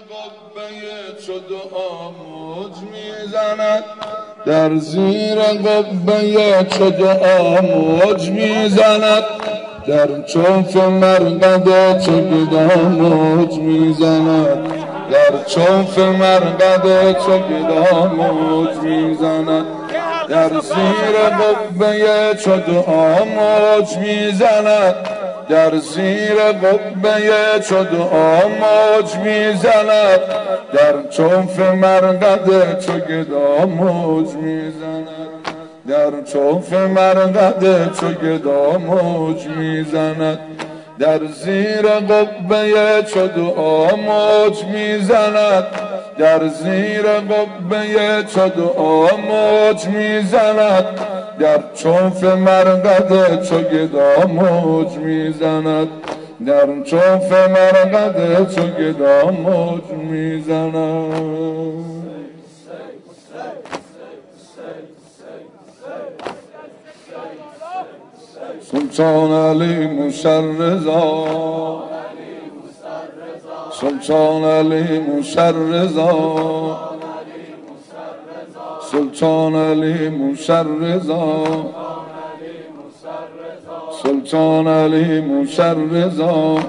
قبه چو دعا موج میزند، در زیر قبه چو دعا موج میزند، در چوف مرقد چو گدا موج میزند، در چوف مرقد چو گدا موج میزند، در زیر قبه چو دعا موج میزند، در زیر قبه چو دعا موج میزند، در چوف مرقد چو گدا موج میزند، در چوف مرقد چو گدا موج میزند، در زیر قبه چو دعا موج میزند، در زیر قبه چو دعا موج میزند، در چوف مرقد چو گدا موج میزند، در چوف مرقد چو گدا موج میزند. سلطان علی موسی رضا، سلطان علی موسی رضا، سلطان علی موسی رضا، سلطان علی موسی رضا،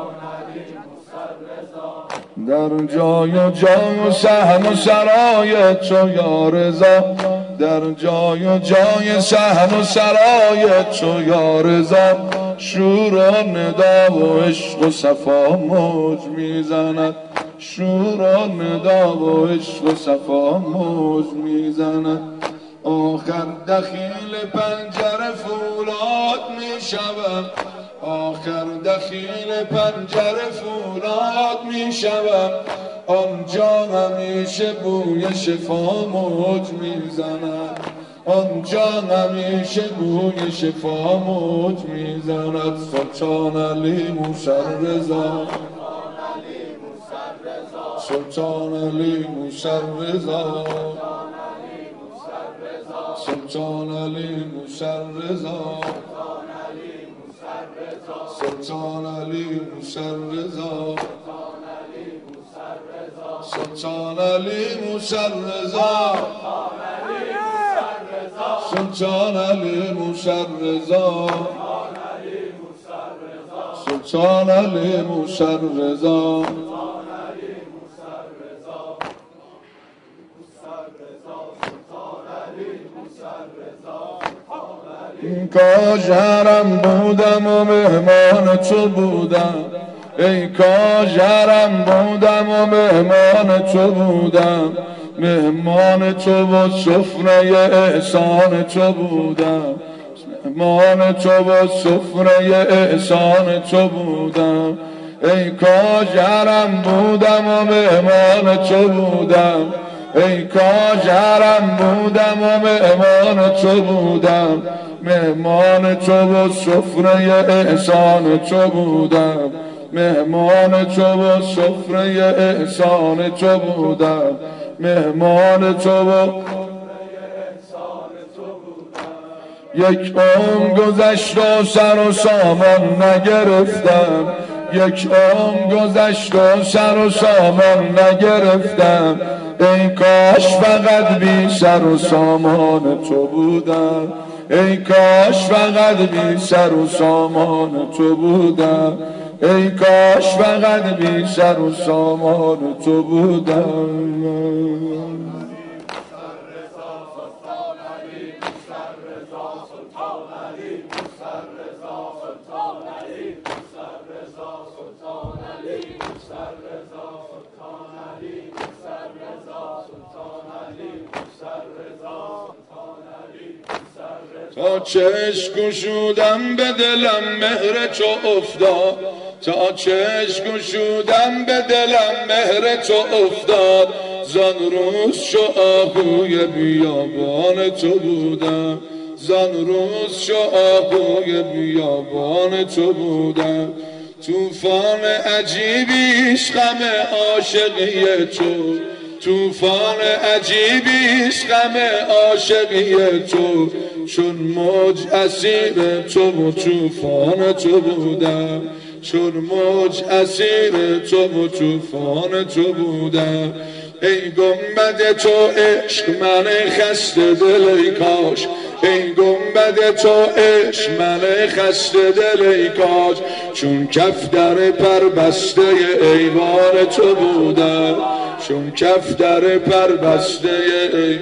در جای و سهم و سرای چو یا رضا، در جای و سهم و سرای چو یا رضا، شور و ندا و عشق و صفا موج میزند، شور و ندا و عشق و صفا موج میزند. آخر دخیل پنجره فولاد میشوم، آخر دخیل پنجره فولاد میشوم، آنجا همیشه بوی شفا موج میزند، آنجا همیشه بوی شفا موج میزند. سلطان علی موسی رضا، سلطان علی موسی رضا، سلطان علی موسی رضا، سلطان علی موسی رضا، سلطان علی موسی رضا، سلطان علی موسی رضا، سلطان علی موسی رضا. این کاش حرم بودم و مهمان تو بودم، ای کاش حرم بودم و مهمان تو بودم، مهمان تو و سفره احسان تو بودم، مهمان تو و سفره احسان تو بودم، ای کاش حرم بودم و مهمان تو بودم، ای کاش حرم بودم و مهمان تو بودم، مهمان تو و سفره احسان تو بودم، مهمان تو و سفره احسان تو بودم، مهمان تو و یک عمر گذشت و سر و سامان نگرفتم، یک عمر گذشت و سر و سامان نگرفتم، ای کاش فقط بی سر و سامان تو بودم، ای کاش فقط بی سر و سامان تو بودم، ای کاش فقط بی سر و سامان تو بودم. تا چشم گشودم به دلم مهر تو افتاد، تا چشم گشودم به دلم مهر تو افتاد، زان روز شو آهوی بیابان تو بودم، زان روز شو آهوی بیابان تو بودم. طوفان عجیبیش غم عاشقی تو، طوفان عجیبیش غم عاشقی تو، چون موج اسیر تو و طوفان تو بودم، چون موج اسیر تو و طوفان تو بودم. ای گنبد تو عشق من خسته دل ای کاش، ای گنبد تو عشق من خسته دل ای کاش، چون کف در پر بسته ایوان تو بودم، چون کف در پر بسته ای.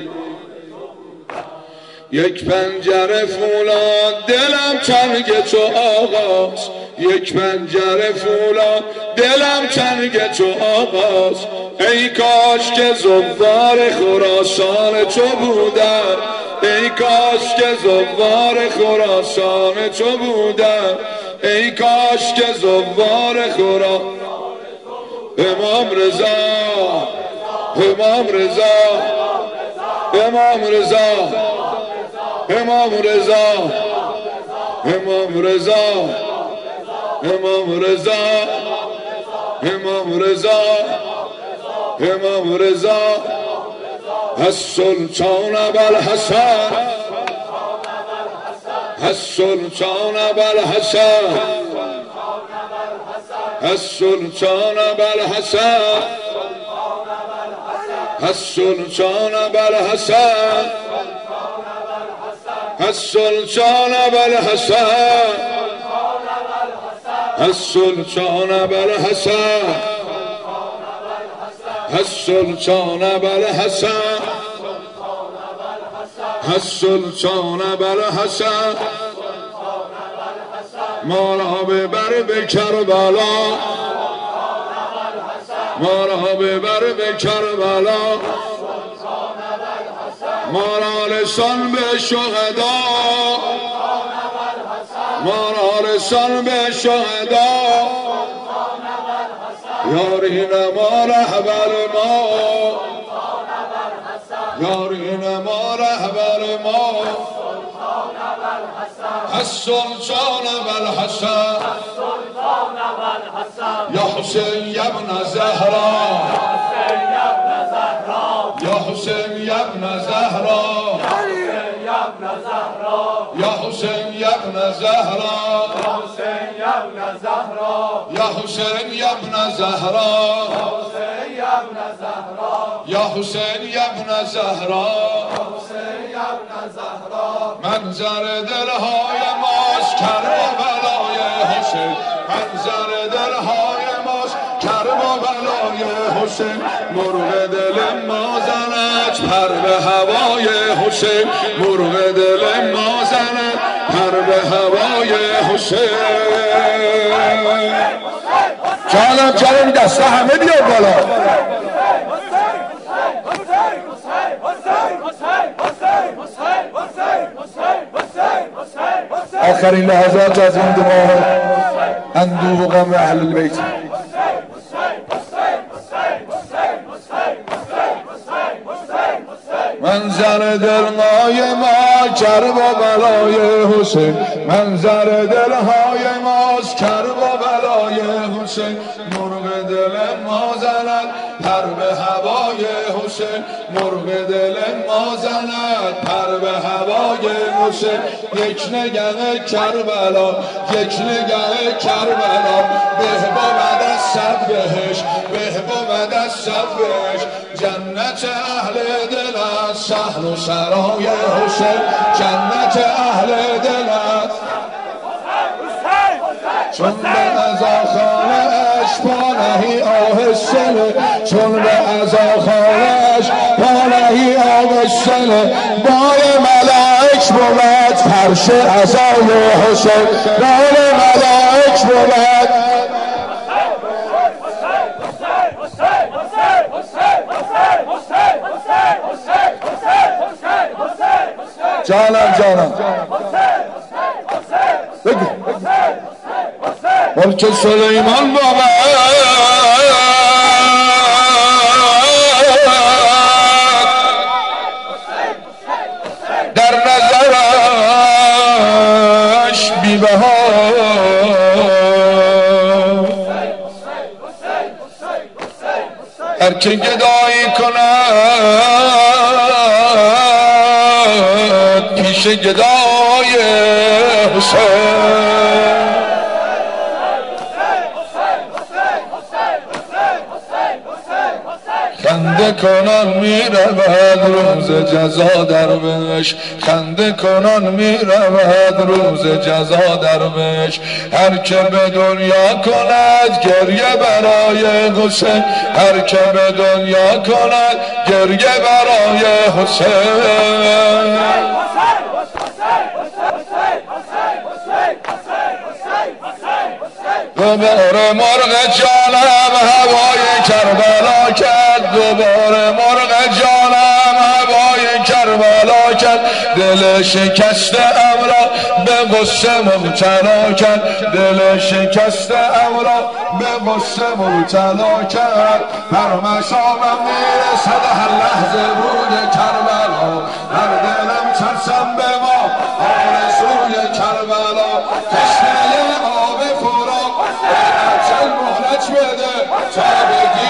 یک پنجره فولاد دلم تنگ تو آغاز، یک پنجره فولاد دلم تنگ تو آغاز. ای کاش که زوار خراسان تو بودم، ای کاش که زوار خراسان تو بودم، ای کاش که زوار خراسان. امام رضا، امام رضا، امام رضا، امام رضا، امام رضا، امام رضا، امام رضا، امام رضا، السلطان ابوالحسن، السلطان ابوالحسن، السلطان ابوالحسن، السلطان ابوالحسن، السلطان ابوالحسن، السلطان ابوالحسن، السلطان ابوالحسن، السلطان ابوالحسن، ما را ببر به کربلا، ما را ببر به کربلا، ما را رسان به شهدا، ما را رسان به شهدا، یارین ما رهبر ما، یارین ما رهبر ما، السلطان ابوالحسن، یا حسین یا ابن زهرا، یا حسین یا ابن زهرا، یا حسین یا ابن زهرا، یا حسین یا ابن زهرا، یا حسین یا ابن زهرا، منظر دلهای ماست کربلای حسین، منظر دلهای ماست کربلای حسین، مرغ دل ما زند پر به هوای حسین، مرغ دل ما زند پر به هوای حسین. جانم جانم دسته همه بیاد بالا. آخرین لحظات از این دماغ اندوه و غم اهل البیت. منظر دلهای ما کرب و بلای حسین، منظر دلهای ماست کرب و بلای حسین، مرغ دل ما زند پر به هوای حسین، مرغ دل ما زند پر به هوای حسین. یک نگه کربلا، یک نگه کربلا، به بود از صد بهش، به بود از صد بهش، جنت اهل دل است شهر و سرای حسین، جنت اهل دل است. چون به عزاخانه‌اش پا نهی آهسته، چون به عزاخانه‌اش پا نهی آهسته، بال ملائک بود فرش عزای حسین، بال ملائک بود. جانم جانم بگو ملک سلیمان بابا در نظرش بی‌بها، هر که گدایی کند پیش گدای حسین. خنده کنان میرود روز جزا درویش، خنده کنان میرود روز جزا درویش. هر که به دنیا کند گریه برای حسین، هر که به دنیا کند گریه برای حسین. دوباره مرغ جانم هوای کربلا کرد، دوباره مرغ جانم هوای کربلا کرد. دل شکسته ام را به غصه مبتلا کرد، دل شکسته ام را به غصه مبتلا کرد. هر مشامم میرسد هر لحظه بود کربلا، در دلم ترسم به ما آرزوی کربلا. تشنه آب فرات چل مهلت بده تا بگی